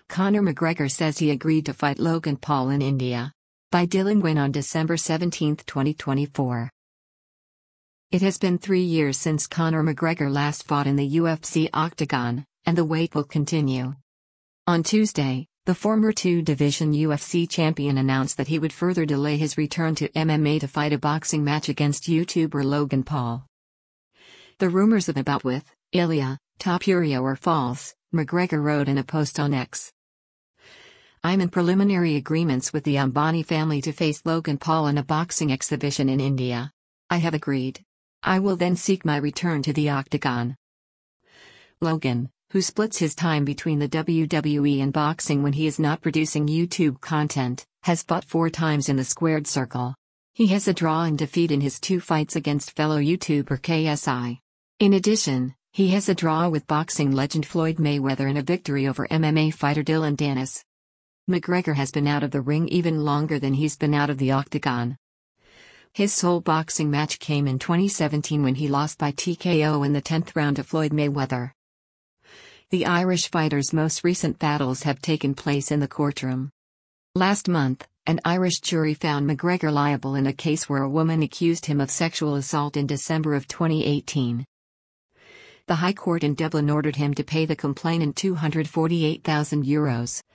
Conor McGregor says he agreed to fight Logan Paul in India. By Dylan Nguyen on December 17, 2024. It has been 3 years since Conor McGregor last fought in the UFC octagon, and the wait will continue. On Tuesday, the former two-division UFC champion announced that he would further delay his return to MMA to fight a boxing match against YouTuber Logan Paul. The rumors of a bout with Ilia Topuria were false, McGregor wrote in a post on X. I'm in preliminary agreements with the Ambani family to face Logan Paul in a boxing exhibition in India. I have agreed. I will then seek my return to the octagon. Logan, who splits his time between the WWE and boxing when he is not producing YouTube content, has fought 4 times in the squared circle. He has a draw and defeat in his 2 fights against fellow YouTuber KSI. In addition, he has a draw with boxing legend Floyd Mayweather and a victory over MMA fighter Dillon Danis. McGregor has been out of the ring even longer than he's been out of the octagon. His sole boxing match came in 2017 when he lost by TKO in the 10th round to Floyd Mayweather. The Irish fighter's most recent battles have taken place in the courtroom. Last month, an Irish jury found McGregor liable in a case where a woman accused him of sexual assault in December of 2018. The High Court in Dublin ordered him to pay the complainant €248,000,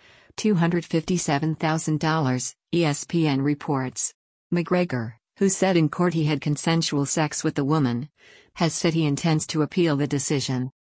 $257,000, ESPN reports. McGregor, who said in court he had consensual sex with the woman, has said he intends to appeal the decision.